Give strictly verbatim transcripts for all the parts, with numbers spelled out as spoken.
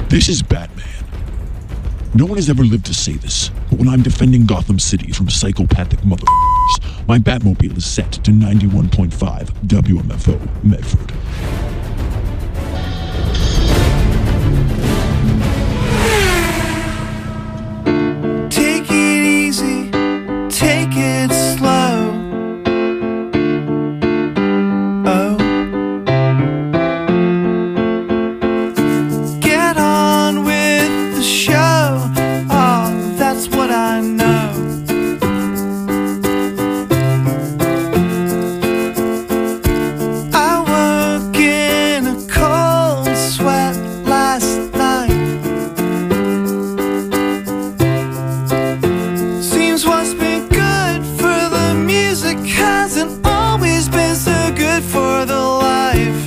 This is Batman. No one has ever lived to say this, but when I'm defending Gotham City from psychopathic motherfuckers, my Batmobile is set to ninety-one point five W M F O Medford. Take it easy, take it slow. Oh, get on with the show. Oh, that's what I know. I woke in a cold sweat last night. Seems what's been good for the music hasn't always been so good for the life.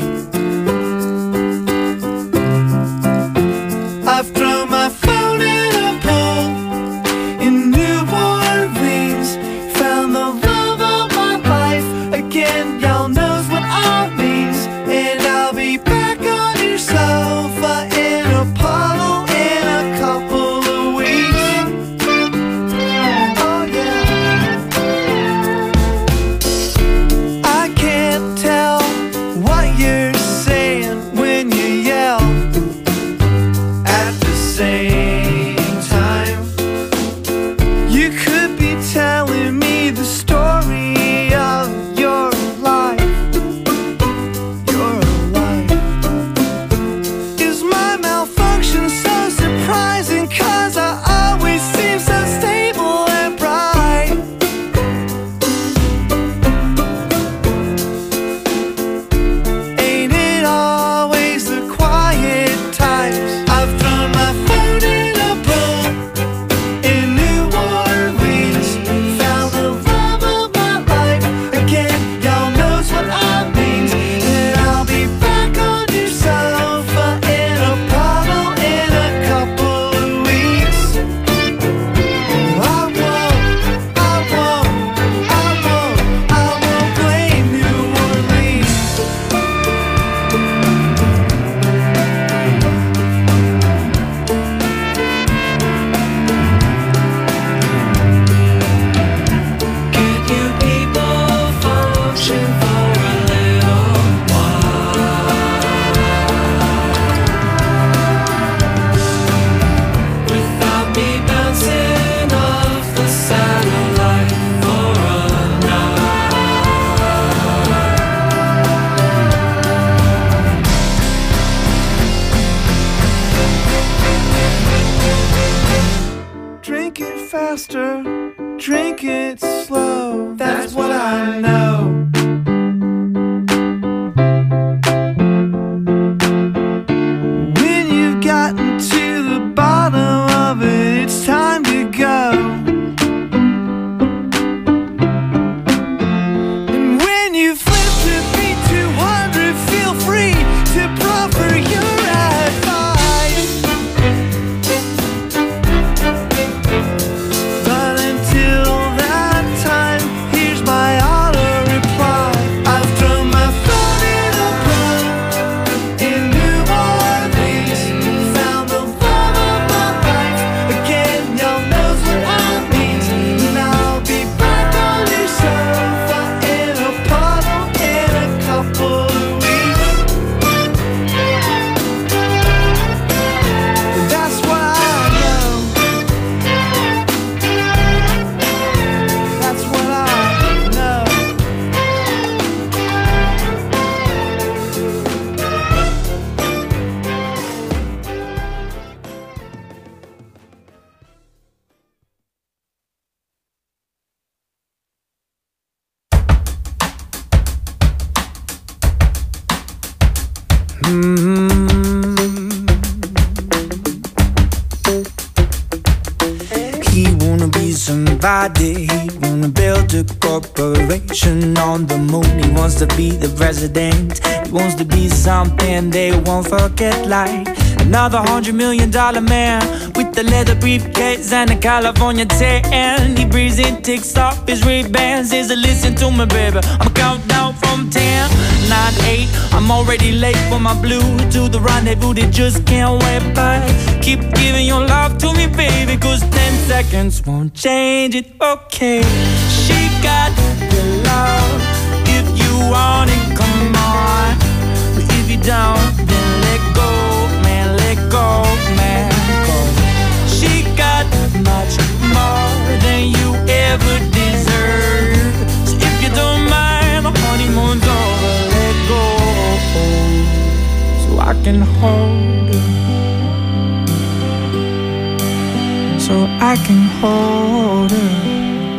I've thrown my phone in a pool in New Orleans, found the love of my life again. Y'all knows what I means, and I'll be back on your sofa in Apollo in a couple of weeks. Oh yeah. I can't tell what you're saying when you yell at the same time. You could be telling me the story of your life. Your life. Is my malfunction so surprising? 'Cause I always seem so stable and bright. Ain't it always the quiet times? I've thrown my phone in a pool in New Orleans, found the love of my life again. Y'all knows what I mean, and I'll be back on your sofa in Apollo in a couple of weeks. I won't, I won't, I won't, I won't blame New Orleans. Can you people function for a little while without me bouncing off the satellite for a night? Drink it faster, drink it slow. That's what I know. When you've gotten to the bottom of it, it's time to go. And when you flip to beat two hundred, feel free to proffer your advice. But until that time, here's my auto reply. I've thrown my phone in a pool in New Orleans, found the love of my life again. Y'all knows what I mean, and I'll be back on your sofa in Apollo in a couple of weeks. That's what I know. That's what I know. He wanna be somebody, he wanna build a corporation on the moon. He wants to be the president, he wants to be something they won't forget, like Another hundred million dollar man with the leather briefcase and a California tan. He breathes in, takes off his Ray-Bans. Says, listen to me, baby, I'm counting down from ten, nine, eight. I'm already late for my blue to the rendezvous. They just can't wait back. Keep giving your love to me, baby, cause ten seconds won't change it, okay? She got the love. If you want it, come on. But if you don't, then let go, man, let go, man. Cause she got much more than you ever deserve. So if you don't mind, the honeymoon's over, let go, so I can hold her, so I can hold her.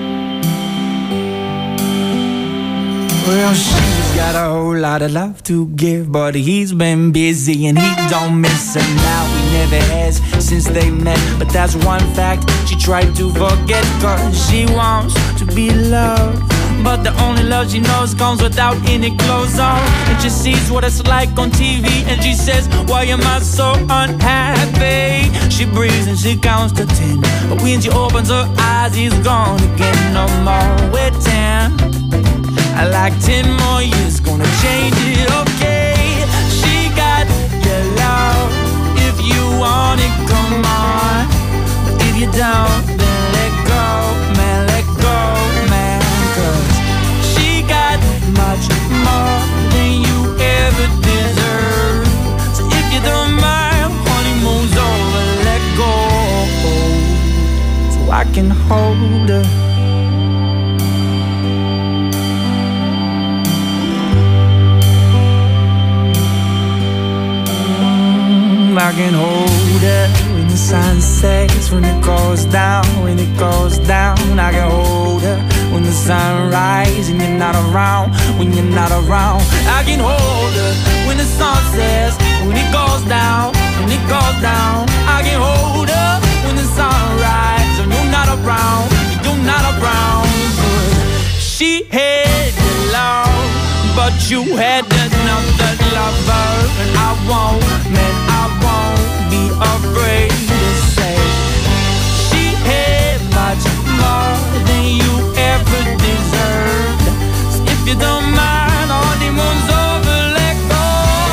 Well, she's got a whole lot of love to give, but he's been busy and he don't miss her now. He never has since they met, but that's one fact she tried to forget. Cause she wants to be loved, but the only love she knows comes without any clothes on. And she sees what it's like on T V and she says, why am I so unhappy? She breathes and she counts to ten, but when she opens her eyes, he's gone again. No more waiting. I like ten more years, gonna change it, okay? She got your love. If you want it, come on. But if you don't, then let go, man, let go, man. Cause she got much more than you ever deserve. So if you don't mind, honeymoon's over, let go, so I can hold her. I can hold her when the sun sets, when it goes down, when it goes down. I can hold her when the sun rises and you're not around, when you're not around. I can hold her when the sun sets, when it goes down, when it goes down. I can hold her when the sun rises and you're not around, you're not around. She had the love, but you had another lover. And I won't, man, I won't be afraid to say she had much more than you ever deserved. So if you don't mind, honeymoon's over, let go.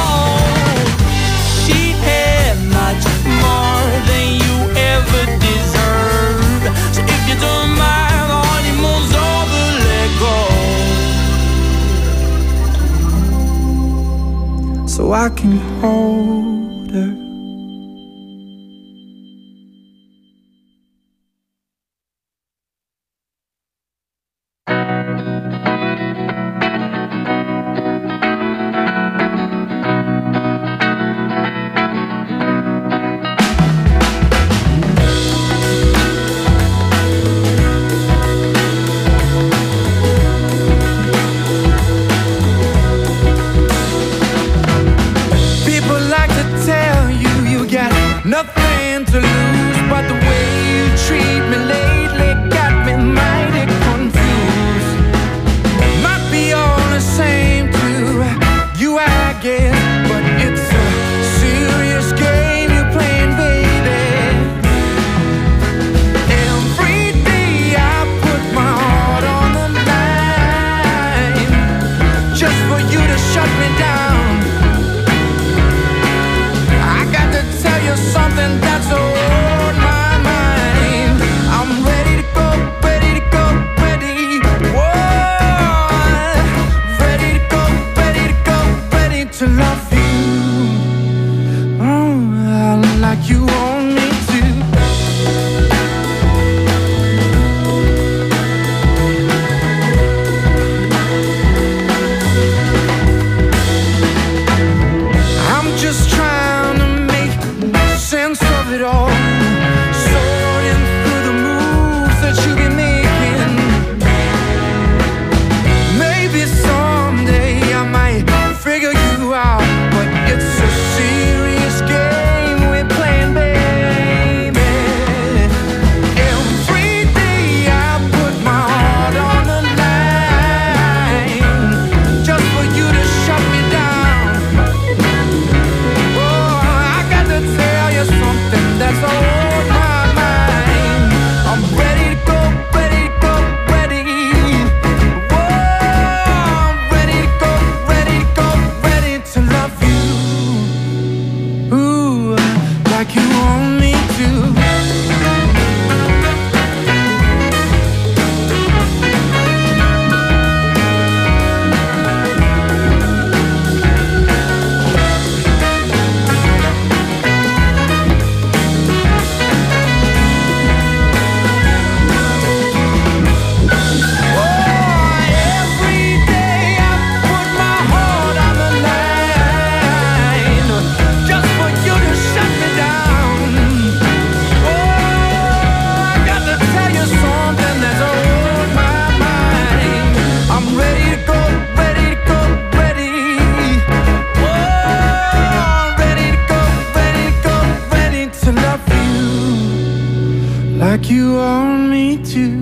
She had much more than you ever deserved. So if you don't mind, honeymoon's over, let go, so I can hold her. Nothing to lose, but the way you treat me lately got me mighty confused. Might be all the same to you, I guess, but it's a serious game you're playing, baby. Every day I put my heart on the line just for you to shut me down. Tell you something that's on my mind. I'm ready to go, ready to go, ready. Whoa, ready to go, ready to go, ready to love you. Oh, like you want me to. I'm just trying to sense of it all, sorting through the moves that you be making. Maybe someday I might figure you out, but it's a serious game we're playing, baby. Every day I put my heart on the line just for you to shut me down. Oh, I got to tell like you want me to. Like you want me to.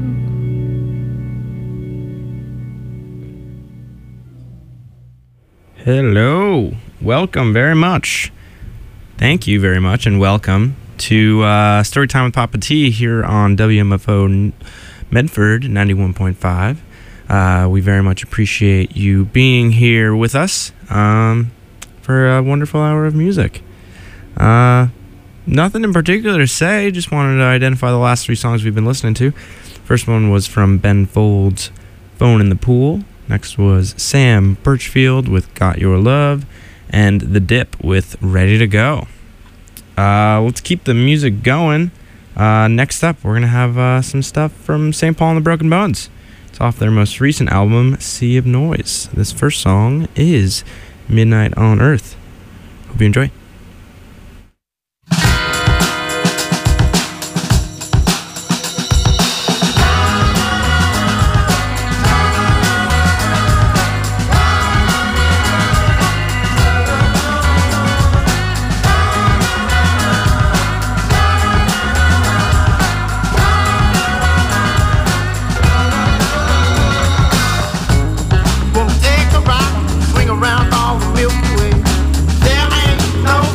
Hello, welcome very much. Thank you very much, and welcome to uh, Storytime with Papa T here on W M F O Medford ninety-one point five. Uh, we very much appreciate you being here with us um, for a wonderful hour of music. Uh, Nothing in particular to say, just wanted to identify the last three songs we've been listening to. First one was from Ben Folds' Phone in the Pool. Next was Sam Birchfield with Got Your Love. And The Dip with Ready to Go. Uh, let's keep the music going. Uh, next up, we're going to have uh, some stuff from Saint Paul and the Broken Bones. It's off their most recent album, Sea of Noise. This first song is Midnight on Earth. Hope you enjoy. Swing around all the Milky Way. There ain't no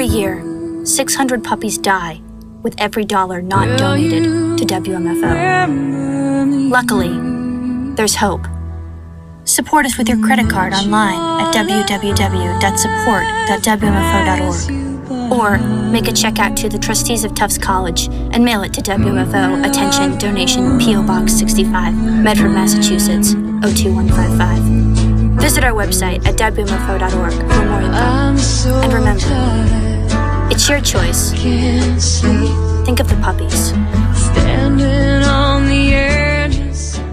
Every year, six hundred puppies die with every dollar not donated to W M F O. Luckily, there's hope. Support us with your credit card online at w w w dot support dot w m f o dot org. Or make a check out to the trustees of Tufts College and mail it to W M F O Attention Donation P O Box sixty-five, Medford, Massachusetts, oh two one five five. Visit our website at w m f o dot org for more info. And remember, it's your choice. Think of the puppies. Standing on the edge of something.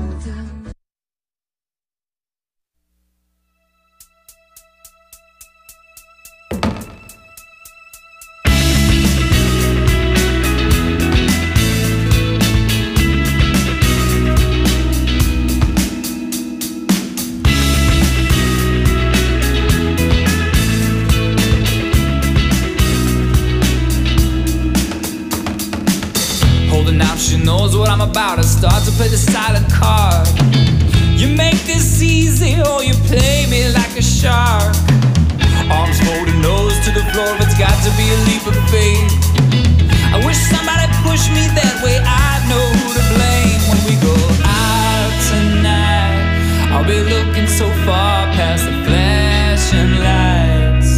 She knows what I'm about. I start to play the silent card. You make this easy, or you play me like a shark. Arms folded, nose to the floor. It's got to be a leap of faith. I wish somebody pushed me that way. I know who to blame. When we go out tonight, I'll be looking so far past the flashing lights.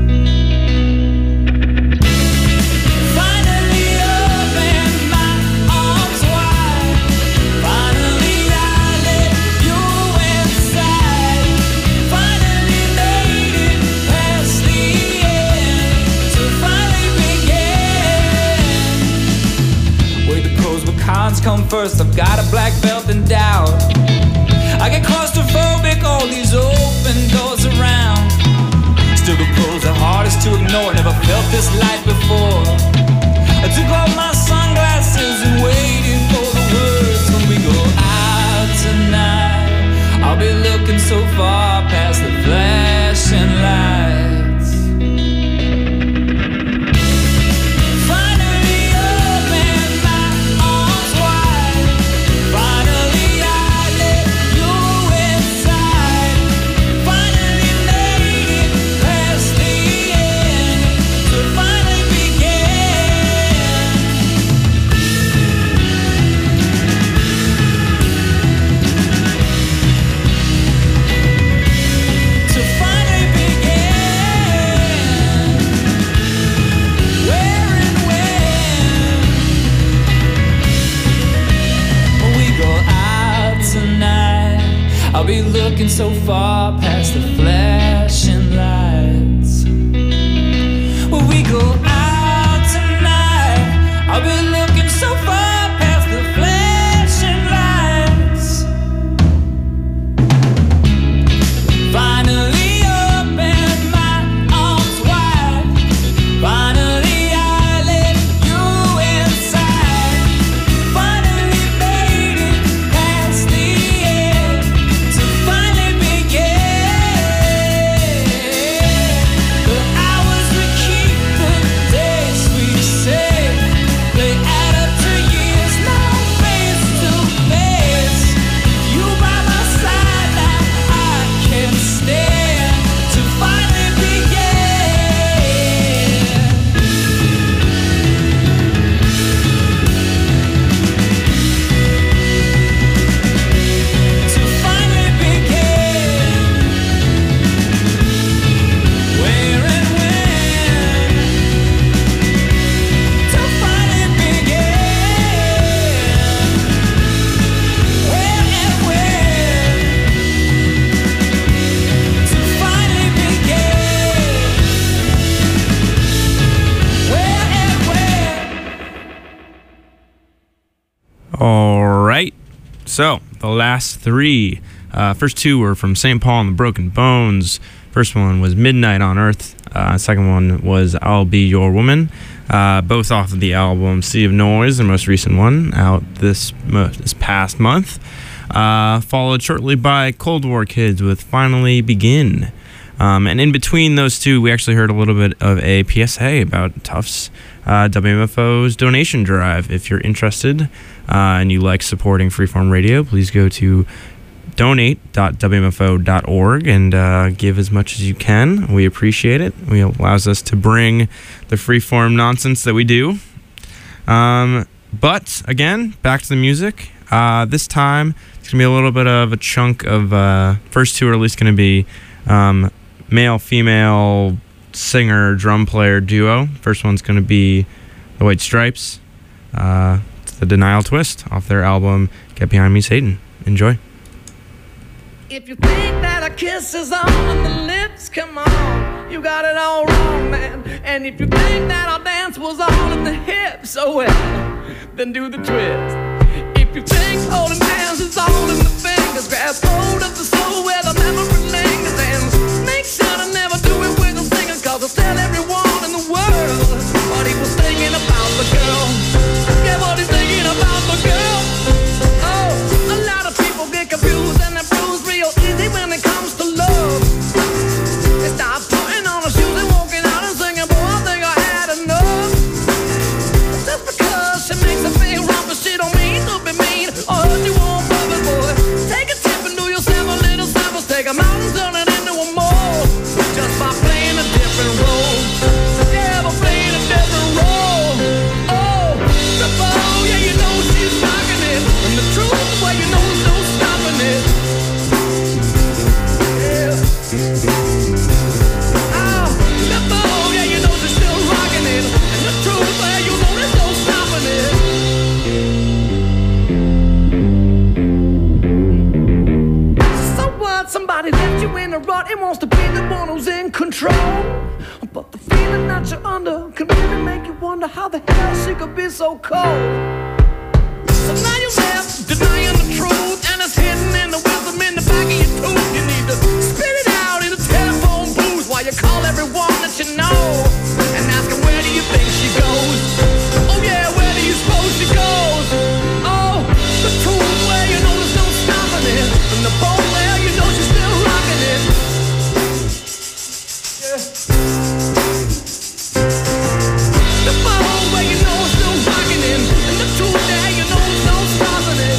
Cons come first, I've got a black belt in doubt. I get claustrophobic, all these open doors around. Still the pros are hardest to ignore, never felt this light before. I took off my sunglasses and waited for the words. When we go out tonight, I'll be looking so far past the flashing lights. I'll be looking so far past the flashing lights. When we go out tonight, I'll be looking so far past the flashing lights. Finally opened my arms wide. Finally I let you inside. Finally made it past the end. All right. So the last three, uh, first two were from Saint Paul and the Broken Bones. First one was Midnight on Earth. Uh, second one was I'll Be Your Woman. Uh, both off of the album Sea of Noise, the most recent one, out this mo- this past month. Uh, followed shortly by Cold War Kids with Finally Begin. Um, and in between those two, we actually heard a little bit of a P S A about Tufts uh, W M F O's donation drive. If you're interested uh, and you like supporting Freeform Radio, please go to donate dot w m f o dot org and uh, give as much as you can. We appreciate it. It allows us to bring the freeform nonsense that we do. Um, but, again, back to the music. Uh, this time, it's going to be a little bit of a chunk of... Uh, first two are at least going to be um, male-female singer, drum player duo. First one's going to be the White Stripes. Uh, it's the Denial Twist off their album Get Behind Me, Satan. Enjoy. If you think that a kiss is on the lips, come on, you got it all wrong, man. And if you think that our dance was all in the hips, oh well, then do the twist. If you think holding hands is all in the fingers, grab hold of the soul where the memory lingers, and make sure to never do it with a singer, cause I'll tell everyone in the world what he was thinking about the girl. Yeah, what he's thinking about the girl. Oh, a lot of people get confused and they're bruised real easy when it comes to love. They start putting on their shoes and walking out and singing, boy, I think I had enough. Just because she makes a feel wrong, but she don't mean to be mean or hurt you on purpose, boy. Take a tip and do yourself a little service. Take a mountain, turn it into a mole, just by playing a different role. Yeah, by playing a different role. Oh, the ball, yeah, you know she's rocking it. And the truth, well, you know there's no stopping it. Yeah. Oh, the ball, yeah, you know she's still rocking it. And the truth, well, you know there's no stopping it. So what? Somebody left you in a rut and wants to be the one who's in control. But the feeling that you're under can really make you wonder how the hell she could be so cold. So now you're left denying the truth, and it's hidden in the wisdom in the back of your tooth. You need to spit it out in a telephone booth while you call everyone that you know and ask them, where do you think she goes? Oh yeah, where do you suppose she goes? Oh, the truth, where you know there's no stopping it. And the bone, where you know she's still rocking it. Yeah. The bone, where you know it's still rocking it. And the truth, there you know there's no stopping it.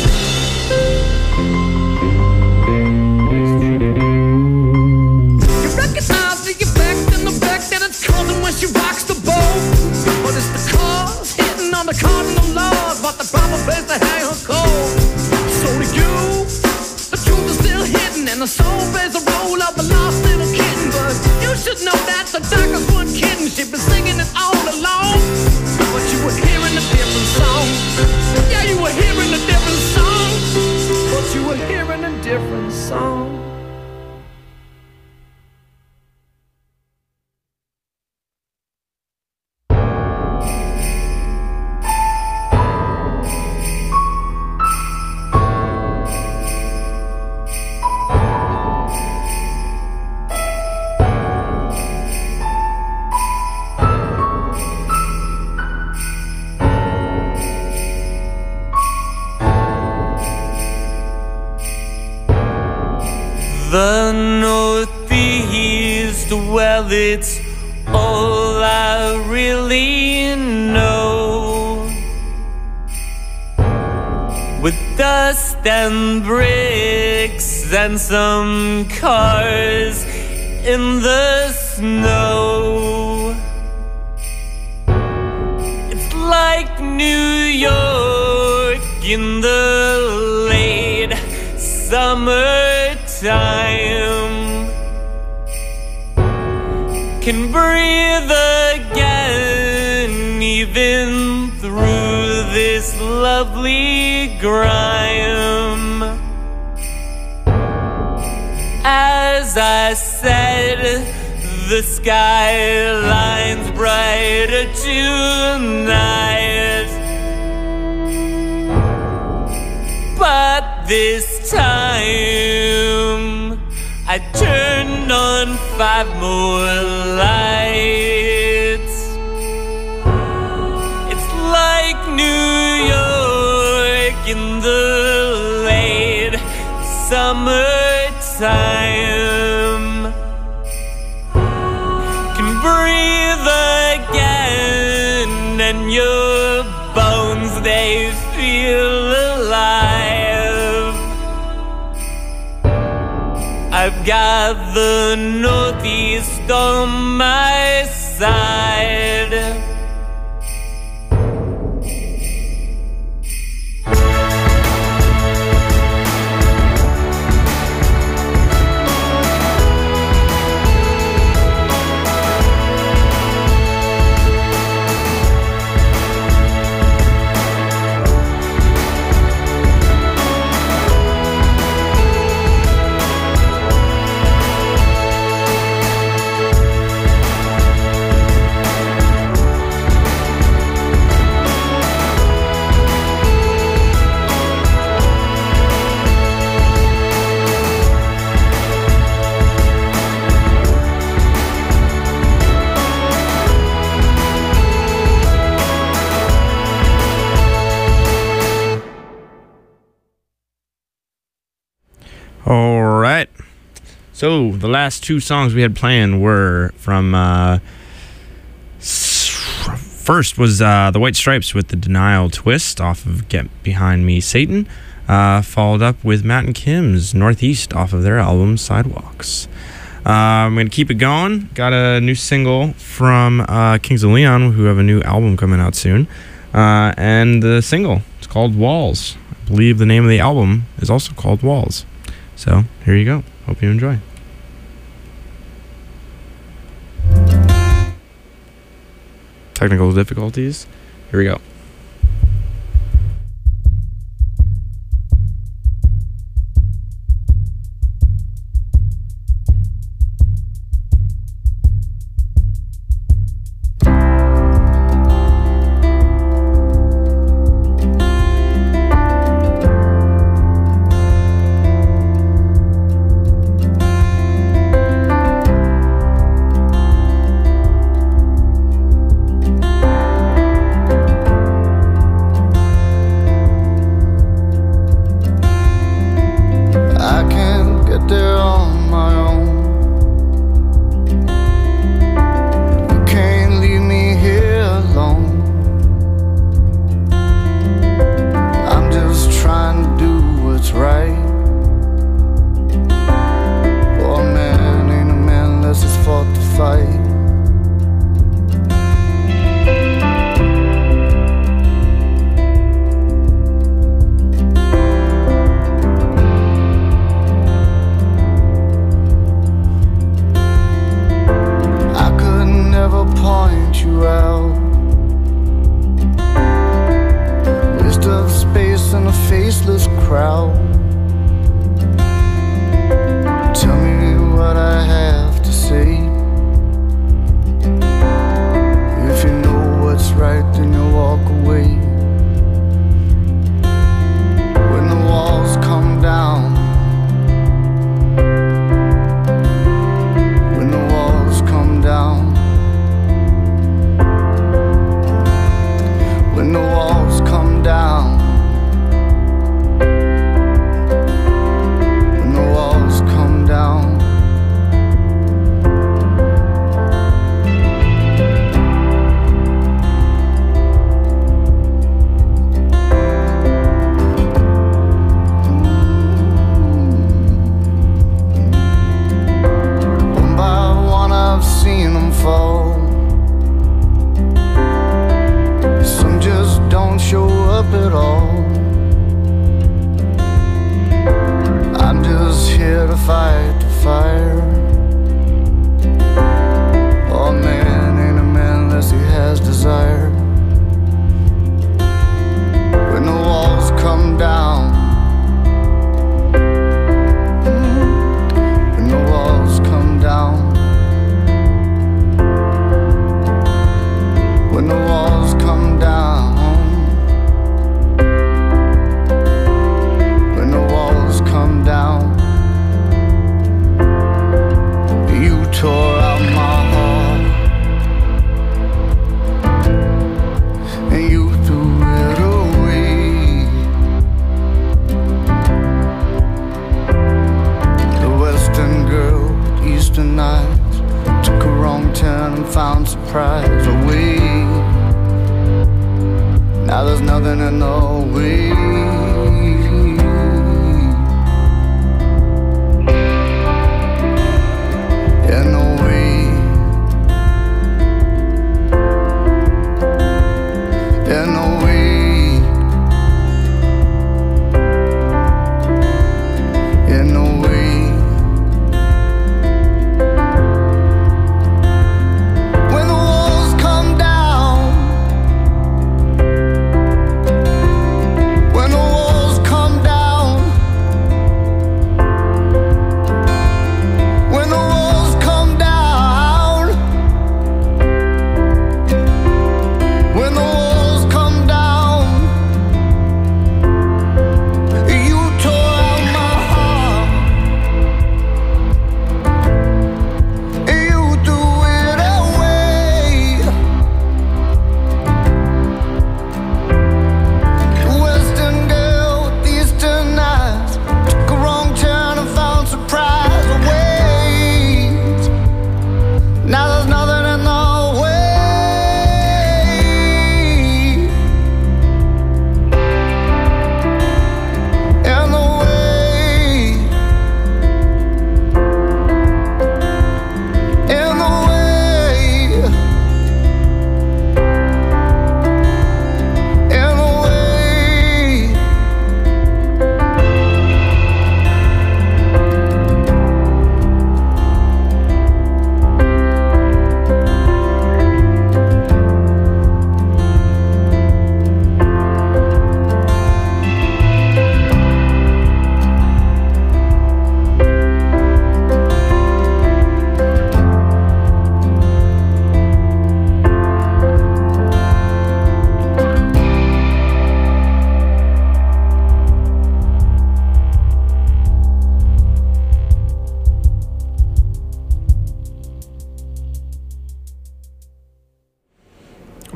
You recognize the effect and the wreck that it's causing when she rocks the boat. But it's the cause hitting on the cardinal laws, but the proper place to hang her cold. So to you, the truth is still hidden, and the soul plays a role of a lost little kitten. But you should know that the doctors weren't kidding. She'd been singing it all along, but you were hearing a different song. Yeah, you were hearing a different song, but you were hearing a different song. The Northeast, well, it's all I really know. With dust and bricks and some cars in the snow. It's like New York in the late summertime. Can breathe again even through this lovely grime. As I said, the skyline's brighter tonight, but this time I turned on five more lights. It's like New York in the late summertime. Can breathe again, and your bones, they feel alive. got the Northeast on my side. All right. So the last two songs we had planned were from uh, first was uh, the White Stripes with the Denial Twist off of Get Behind Me, Satan. Uh, followed up with Matt and Kim's Northeast off of their album Sidewalks. Uh, I'm going to keep it going. Got a new single from uh, Kings of Leon, who have a new album coming out soon. Uh, and the single, it's called Walls. I believe the name of the album is also called Walls. So, here you go. Hope you enjoy. Technical difficulties. Here we go.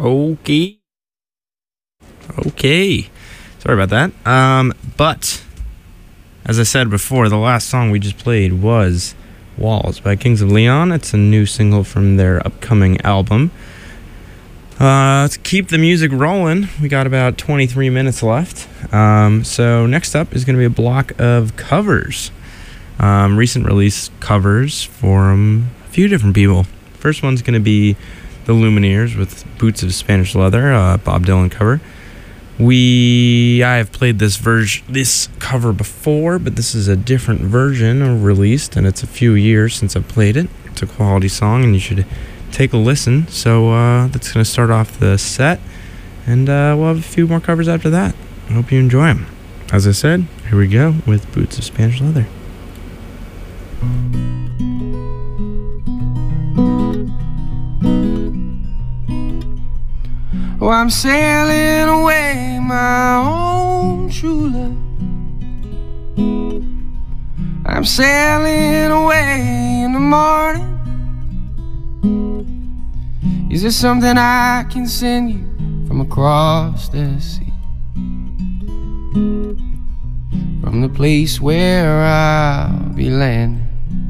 Okay. Okay. Sorry about that. Um, but, as I said before, the last song we just played was Walls by Kings of Leon. It's a new single from their upcoming album. Uh, let's keep the music rolling. We got about twenty-three minutes left. Um, so next up is going to be a block of covers. Um, recent release covers from a few different people. First one's going to be the Lumineers with Boots of Spanish Leather, uh, Bob Dylan cover. We, I have played this version, this cover before, but this is a different version released, and it's a few years since I've played it. It's a quality song, and you should take a listen. So uh, that's going to start off the set, and uh, we'll have a few more covers after that. I hope you enjoy them. As I said, here we go with Boots of Spanish Leather. Oh, I'm sailing away, my own true love. I'm sailing away in the morning. Is there something I can send you from across the sea? From the place where I'll be landing.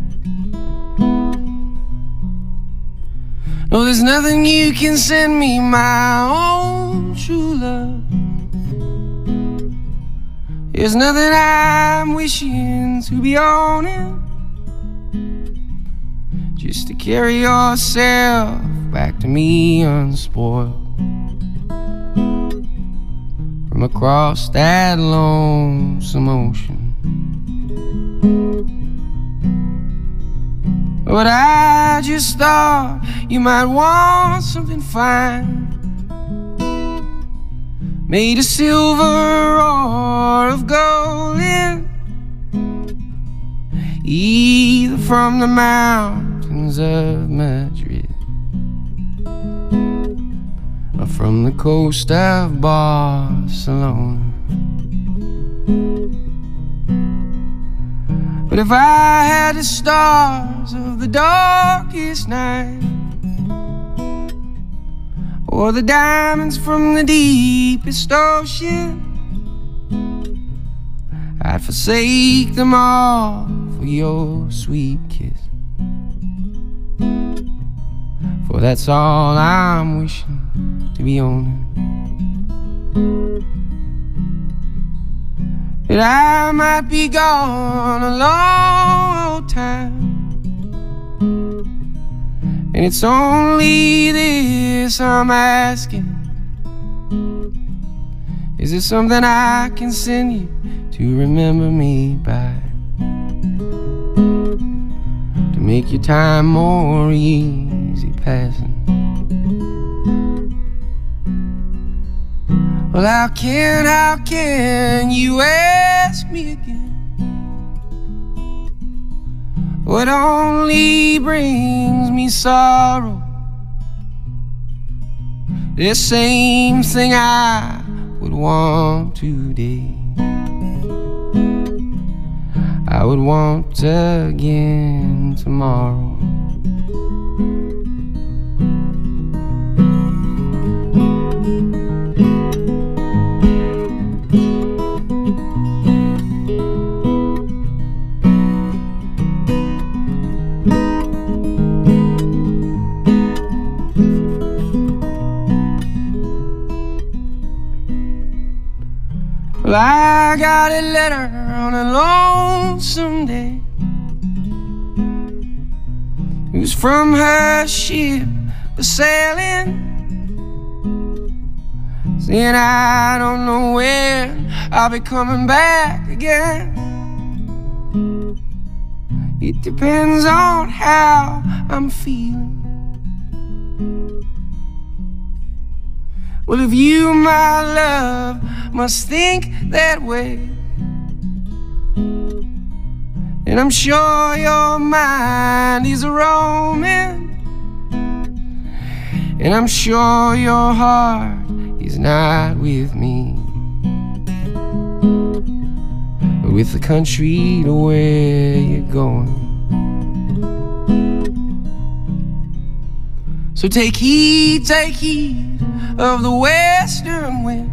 No, there's nothing you can send me, my own true love. There's nothing I'm wishing to be owning, just to carry yourself back to me unspoiled from across that lonesome ocean. But I just thought you might want something fine, made of silver or of golden, either from the mountains of Madrid or from the coast of Barcelona. But if I had the stars of the darkest night, or the diamonds from the deepest ocean, I'd forsake them all for your sweet kiss. For that's all I'm wishing to be owning. But I might be gone a long time, and it's only this I'm asking. Is there something I can send you to remember me by, to make your time more easy passing? Well, how can, how can you ask me again what only brings me sorrow? The same thing I would want today, I would want again tomorrow. Well, I got a letter on a lonesome day. It was from her ship a sailing, saying I don't know when I'll be coming back again. It depends on how I'm feeling. Well, if you, my love, must think that way, then I'm sure your mind is roaming, and I'm sure your heart is not with me, but with the country to where you're going. So take heed, take heed of the western wind,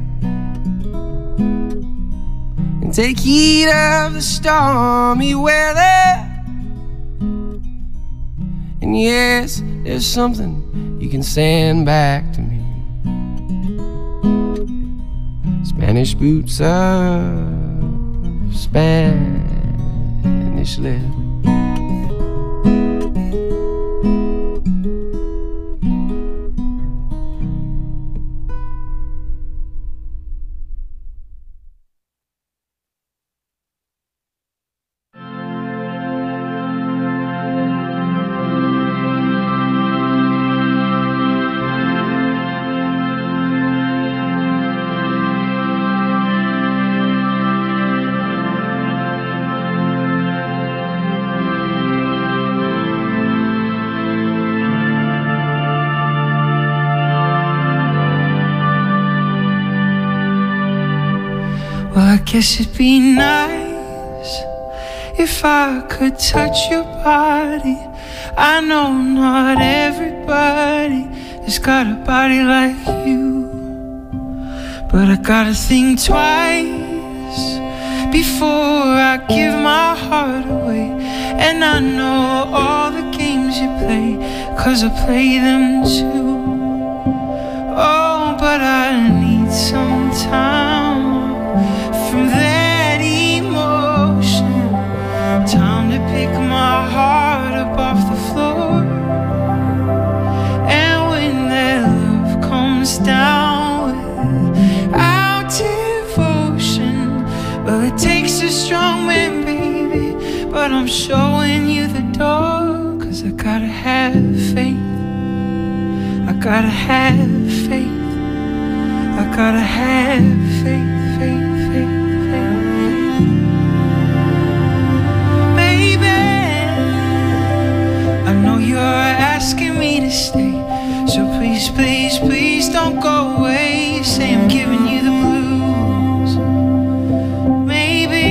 and take heed of the stormy weather. And yes, there's something you can send back to me: Spanish boots of Spanish leather. Well, I guess it'd be nice if I could touch your body. I know not everybody has got a body like you, but I gotta think twice before I give my heart away. And I know all the games you play, 'cause I play them too. Oh, but I need some time from that emotion, time to pick my heart up off the floor. And when that love comes down without devotion, well, it takes a strong man, baby, but I'm showing you the door. 'Cause I gotta have faith, I gotta have faith, I gotta have faith, faith, faith. You're asking me to stay, so please, please, please don't go away. Say I'm giving you the blues. Maybe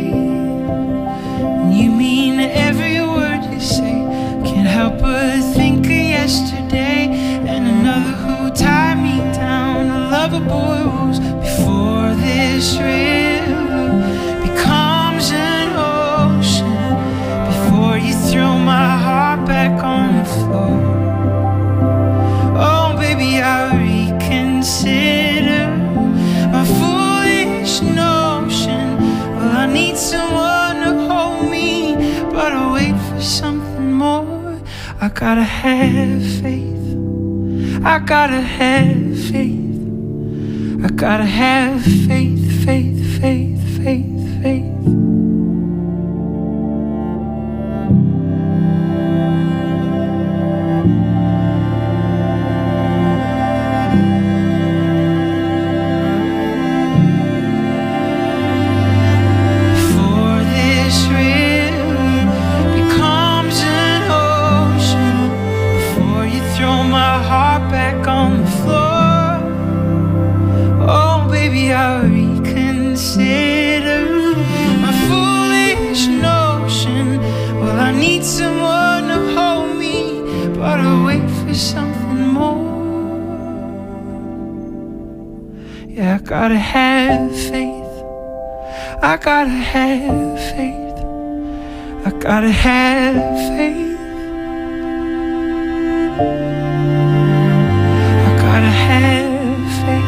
you mean every word you say. Can't help but think of yesterday and another who tied me down. A lover boy rules before this river becomes an ocean. Before you throw my heart back on the floor. Oh, baby, I reconsider my foolish notion. Well, I need someone to hold me, but I wait for something more. I gotta have faith, I gotta have faith, I gotta have faith, faith, faith, faith, faith. I gotta have faith, I gotta have faith, I gotta have faith, I gotta have faith.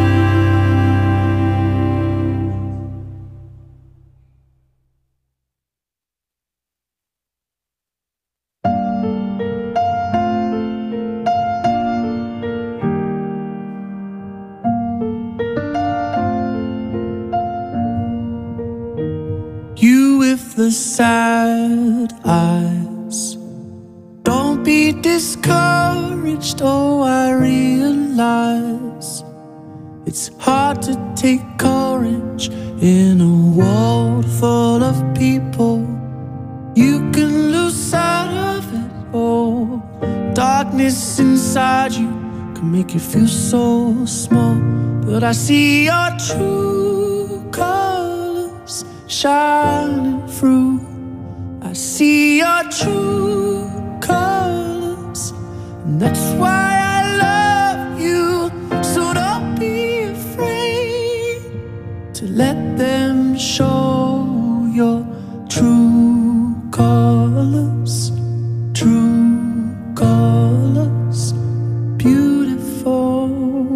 The sad eyes, don't be discouraged. Oh, I realize it's hard to take courage in a world full of people. You can lose sight of it all. Darkness inside you can make you feel so small, but I see your true colors shining through. I see your true colors, and And that's why I love you. So don't be afraid to let them show your true colors. True colors, beautiful.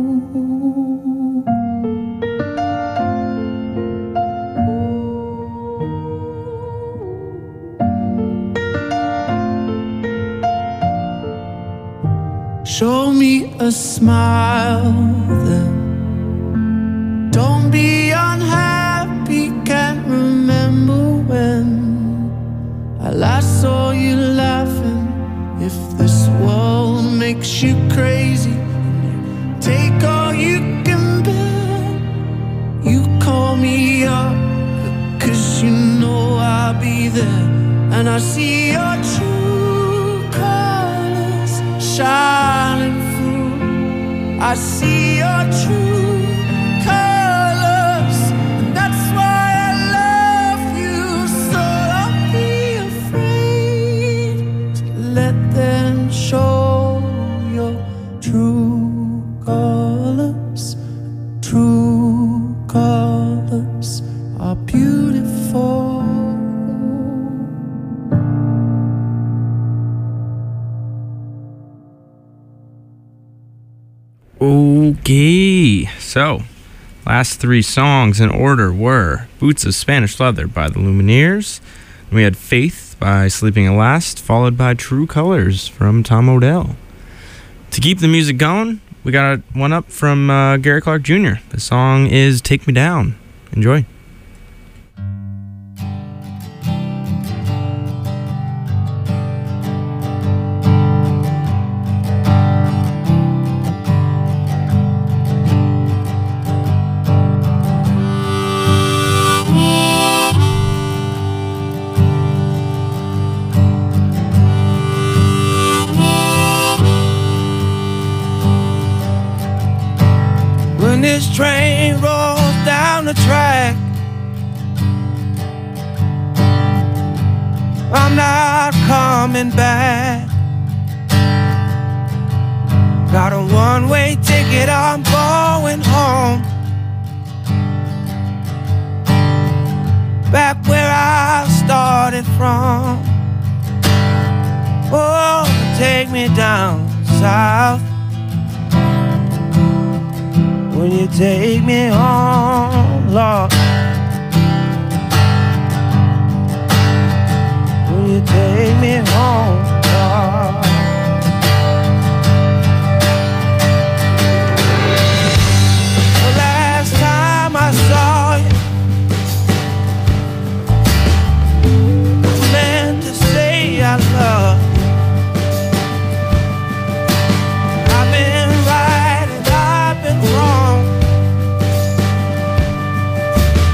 Show me a smile then. Don't be unhappy, can't remember when I last saw you laughing. If this world makes you crazy, take all you can bear. You call me up, cause you know I'll be there. And I see your true colors shining through. I see your true colors, and that's why I love you. So don't be afraid to let them show your true colors. True colors are beautiful. Okay, so last three songs in order were Boots of Spanish Leather by the Lumineers. We had Faith by Sleeping at Last, followed by True Colors from Tom Odell. To keep the music going, we got one up from uh, Gary Clark Junior The song is Take Me Down. Enjoy. When this train rolls down the track, I'm not coming back. Got a one-way ticket, I'm going home, back where I started from. Oh, take me down south. When you take me home, Lord. When you take me home, Lord. The last time I saw you, I meant to say I love you. I've been right and I've been wrong.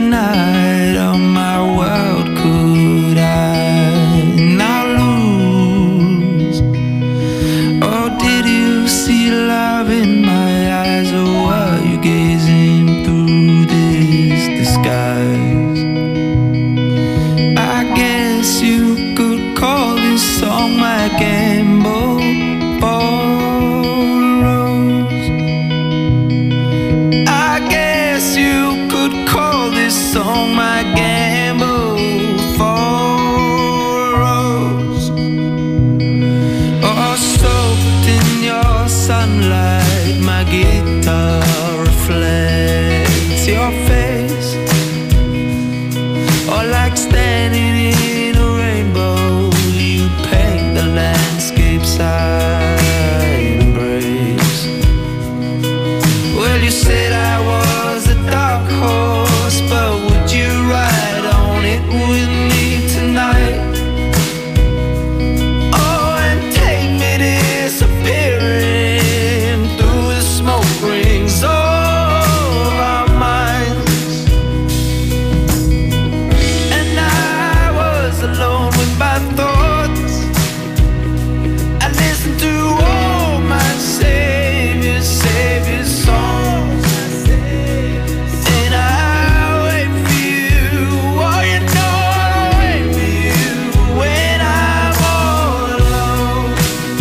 night of my world could I now lose? Or did you see love in my eyes, or were you gazing through this disguise? I guess you could call this song my gamble for a rose. I guess you could call this song my gamble for a rose. Oh, soaked in your sunlight, my guitar reflects your face. Or like standing in a rainbow, you paint the landscapes I embrace. Well, you said I was a dark horse, but would you ride on it with me tonight? Oh, and take me disappearing through the smoke rings of our minds. And I was alone with my thoughts. I listened to all my Savior's, Savior's songs. And I wait for you. Oh, you know I'll wait for you when I'm all alone.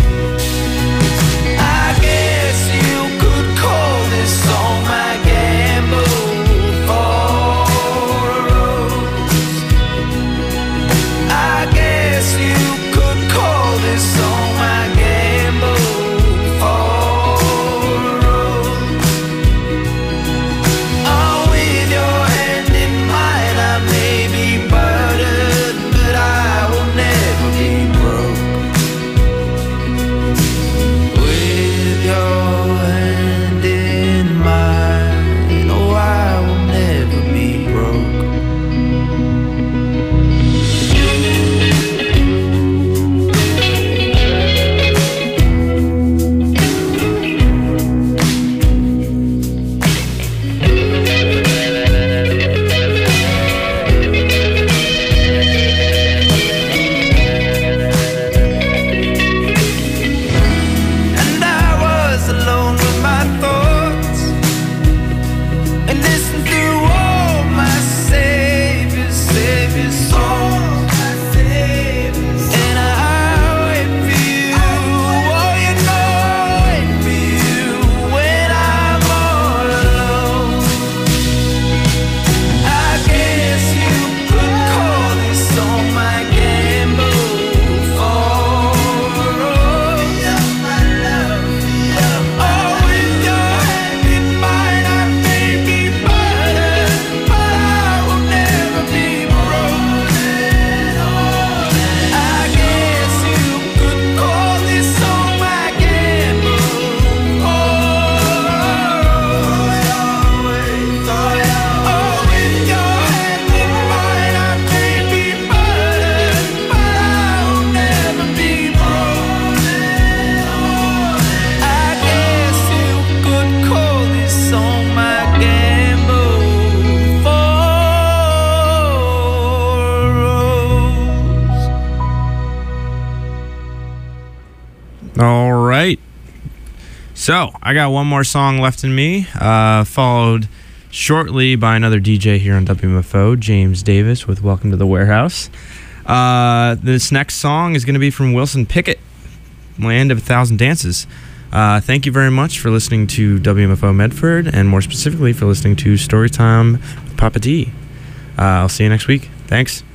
I guess you could call this song my gamble for a rose. I guess you could call this song my gamble for a rose. Oh, with your hand in mine, I may be burdened, but I will never be broke. With your hand in mine, oh, I will never be broke. And I was alone with my thoughts, and listened to all my Savior's, Savior's songs. And I wait for you. Oh, you know I wait for you when I'm all alone. I guess you could call this song my gamble for a rose. Oh, with your hand in mine, I may be burdened, but I will never be broken. I guess you could call this song my gamble for a rose. Oh, with your hand in mine, I may be burdened, but I will never be broken. I guess you could call this song my gamble for a rose. All right. So I got one more song left in me, uh, followed shortly by another D J here on W M F O, James Davis with Welcome to the Warehouse. Uh, this next song is going to be from Wilson Pickett, Land of a Thousand Dances. Uh, thank you very much for listening to W M F O Medford, and more specifically for listening to Storytime with Papa D. Uh, I'll see you next week. Thanks.